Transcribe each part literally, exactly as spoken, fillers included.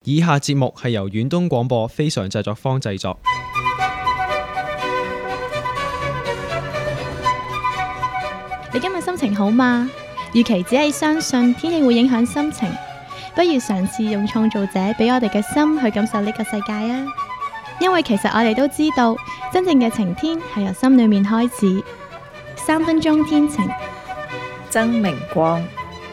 以下節目係由遠東廣播非常製作坊製作。 你今日心情好嗎？與其只係相信天氣會影響心情，不如嘗試用創造者俾我哋嘅心去感受呢個世界啊！因為其實我哋都知道，真正嘅晴天係由心裏面開始。三分鐘天晴， 曾明光。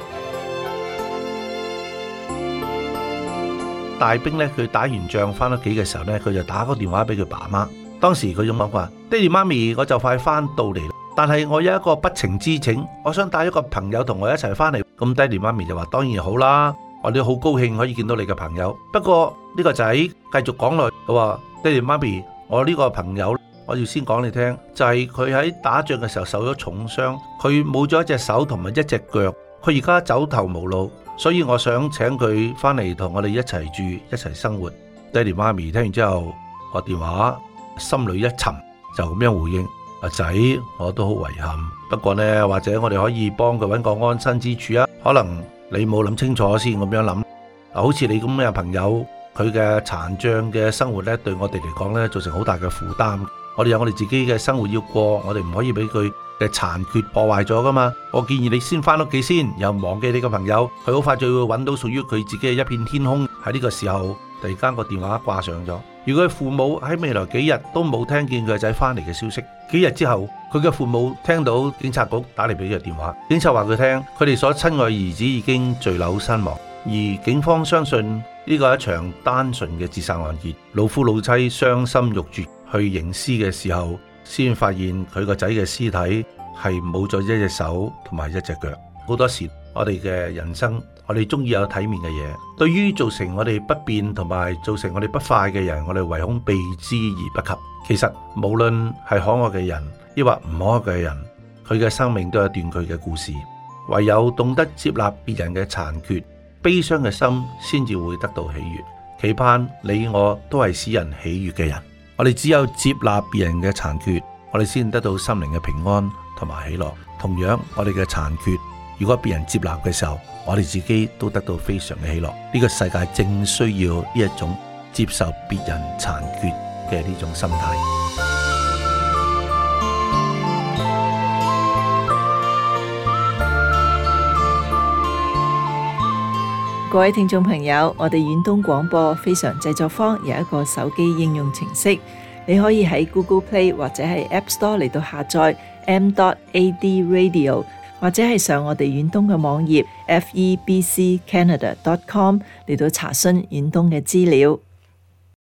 大兵咧，佢打完仗翻屋企嘅時候咧，佢就打個電話俾佢爸媽。當時佢咁講話：爹哋媽咪，我就快翻到嚟，但係我有一個不情之請，我想帶一個朋友同我一齊翻嚟。咁爹哋媽咪就話：當然好啦，我哋好高興可以見到你嘅朋友。不過呢個仔繼續講落，佢話：爹哋媽咪，我呢個朋友，我要先講你聽，就係佢喺打仗嘅時候受咗重傷，佢冇咗一隻手同埋一隻腳，佢而家走投無路，所以我想請佢翻嚟同我哋一齊住，一齊生活。爹哋媽咪聽完之後，個電話心裏一沉，就咁樣回應：阿仔，我都好遺憾，不過呢，或者我哋可以幫佢揾個安身之處啊。可能你冇諗清楚先咁樣諗，好似你咁嘅朋友，佢嘅殘障嘅生活呢，對我哋嚟講呢，造成好大嘅負擔。我哋有我哋自己嘅生活要過，我哋唔可以俾佢嘅殘缺破壞咗噶嘛。我建議你先翻屋企先，又忘記你個朋友，佢好快就會揾到屬於佢自己嘅一片天空。喺呢個時候，突然間個電話掛上咗。如果佢父母喺未來幾日都冇聽見佢個仔翻嚟嘅消息，幾日之後，佢嘅父母聽到警察局打嚟俾佢電話，警察話佢聽，佢哋所親愛兒子已經墜樓身亡，而警方相信呢個係一場單純嘅自殺案件。老夫老妻傷心欲絕去迎屍嘅時候，先發現佢個仔嘅屍體係冇咗一隻手同埋一隻腳。好多時我哋嘅人生，我哋中意有體面嘅嘢，對於造成我哋不便同埋造成我哋不快嘅人，我哋唯恐避之而不及。其實無論係可愛嘅人，抑或唔可愛嘅人，佢嘅生命都有一段佢嘅故事。唯有懂得接納別人嘅殘缺，悲傷嘅心先至會得到喜悅。期盼你我都係使人喜悅嘅人。我哋只有接納別人嘅殘缺，我哋先得到心靈嘅平安同埋喜樂。同樣，我哋嘅殘缺，如果別人接納嘅時候，我哋自己都得到非常嘅喜樂。呢個世界正需要呢一種接受別人殘缺嘅呢種心態。 各位聽眾朋友，我哋遠東廣播非常製作坊有一個手機應用程式，你可以喺 Google Play 或者係 App Store 嚟到下載 m dot a d radio， 或者係上我哋遠東嘅網頁 f e b c canada dot com 嚟到查詢遠東嘅資料。